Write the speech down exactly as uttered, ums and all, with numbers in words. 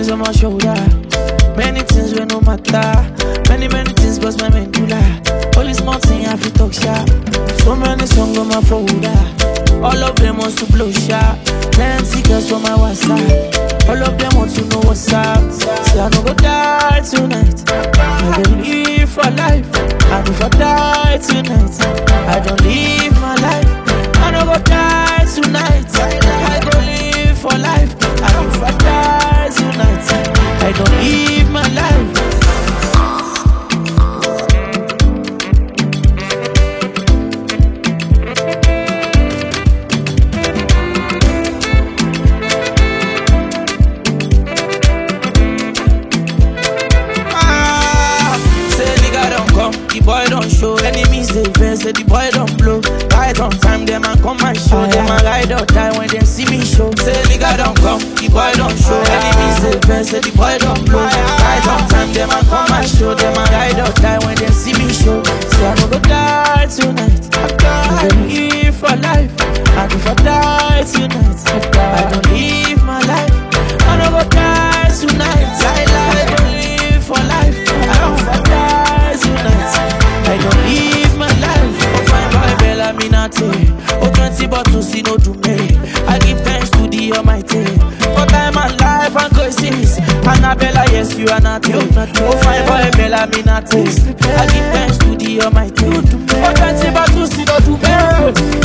things on my shoulder. Many things will no matter. Many, many things bust my medulla. Only small thing I feel talk sharp. So many songs on my folder. All of them wants to blow sharp. Plenty girls from my WhatsApp. All of them want to know what's up. Say I no go die tonight. I don't live for life. And if I die tonight, I don't live my life. I no go die tonight. I go live for life. And if I die tonight, I don't live my life. The boy don't show, enemies they vex, say the boy don't blow. Right on time, them and come and show. Them a ride or die when they see me show. Say nigga don't come, the boy don't show. Enemies they vex, say the boy don't blow. Right on time, them and come and show. Them a ride or die when they see me show. Say I no go die tonight. I don't live for life. And if I die tonight, I don't live my life. I no go die tonight. I don't live for life. And if I die tonight, I don't live my life. Oh, fine boy, Bella Minate. Oh, twenty bottles, see no do me. I give thanks to the Almighty. For time and life and graces. Annabella, yes, you are not you. Oh, fine boy, Bella Minate. I give thanks to the Almighty. Oh, twenty bottles, see no do me.